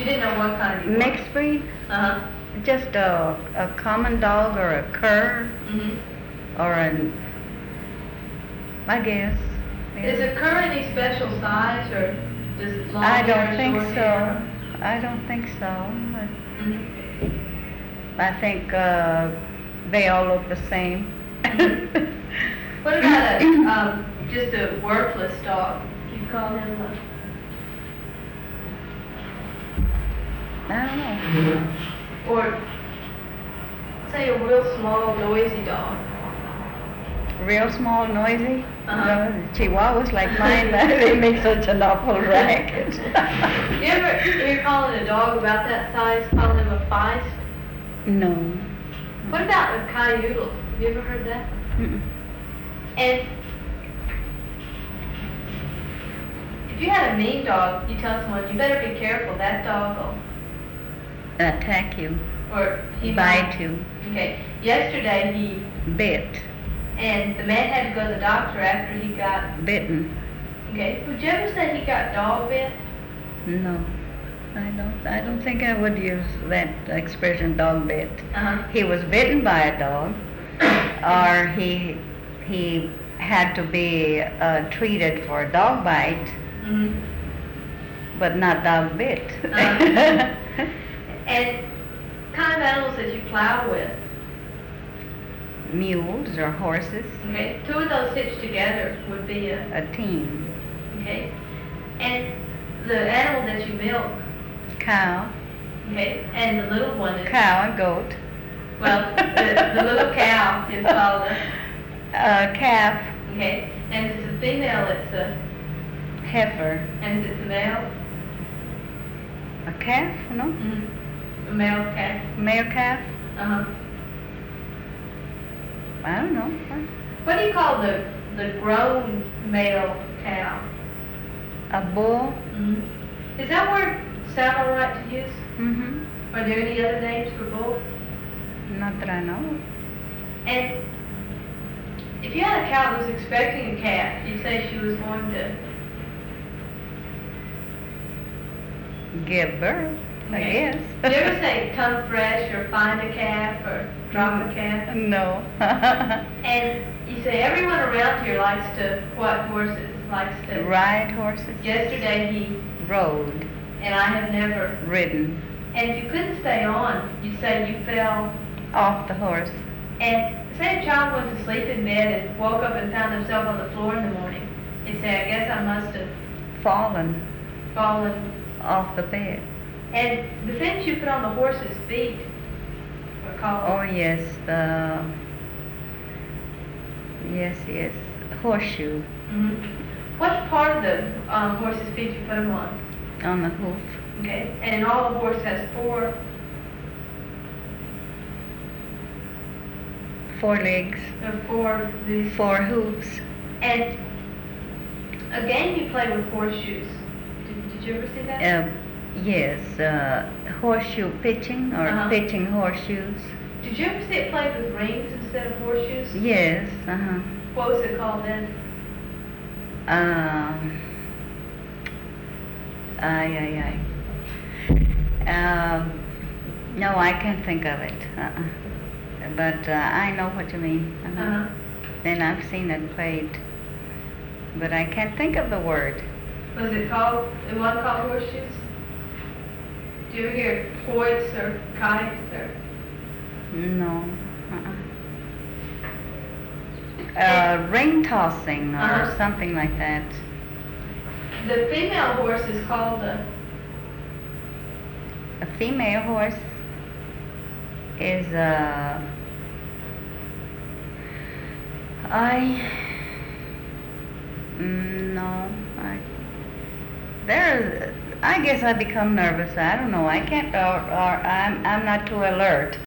you didn't know what kind you wanted. Mixed breed? Uh-huh. Just a common dog or a cur Mm-hmm. or an, I guess. Is a cur any special size, or does it long I hair don't or think short so. hair? I don't think so. Mhm. I think they all look the same. What about a just a worthless dog? Do you call him a? I don't know. Or say a real small, noisy dog. Real small, noisy. Uh-huh. Chihuahuas like mine, they make such an awful racket. You ever hear calling a dog about that size, calling him a feist? No. What about a coyote? Have you ever heard that? Mm-mm. And if you had a mean dog, you tell someone, you better be careful, that dog will, Attack you, or he bite might. you, Okay. Yesterday he, bit, and the man had to go to the doctor after he got, bitten. okay. Would you ever say he got dog bit? No, I don't think I would use that expression, dog bit. Uh-huh. He was bitten by a dog, or he had to be treated for a dog bite, Mm-hmm. but not dog bit. Uh-huh. And kind of animals that you plow with. Mules or horses, Okay. Two of those hitched together would be a, a team, okay. And the animal that you milk, cow, okay, and the little one is, cow and goat, well, the little cow is called a, calf, okay, and if it's a female, it's a, heifer, and if it's a male, a calf, no? a male calf. Male calf? Uh-huh. I don't know. What do you call the grown male cow? A bull? Is that word sound all right to use? Mm-hmm. Are there any other names for bull? Not that I know. And if you had a cow that was expecting a calf, you'd say she was going to, Give birth, I okay. guess. Do you ever say come fresh or find a calf or drop a calf? No. And you say everyone around here likes to, what horses? Likes to, Ride horses? yesterday he, Rode. and I have never, Ridden. and if you couldn't stay on, you'd say you fell. Off the horse. And say a child went to sleep in bed and woke up and found himself on the floor in the morning. He'd say, I guess I must have Fallen fallen. off the bed. And the things you put on the horse's feet are called, Oh, yes. Yes. Horseshoe. what part of the horse's feet you put them on? On the hoof. Okay, and all the horse has four, 4 legs. these, 4 hoofs. and a game you play with horseshoes. Did you ever see that? Yes. Horseshoe pitching or Uh-huh. pitching horseshoes. Did you ever see it played with rings instead of horseshoes? Yes. Uh-huh. What was it called then? Ay. No, I can't think of it. But I know what you mean. Uh-huh. And I've seen it played. But I can't think of the word. Was it called, it wasn't called horseshoes? Do you ever hear quoits or kites or? No. Ring tossing or Uh-huh. something like that. The female horse is called a, A female horse is I guess I become nervous. I don't know. I can't, or I'm not too alert.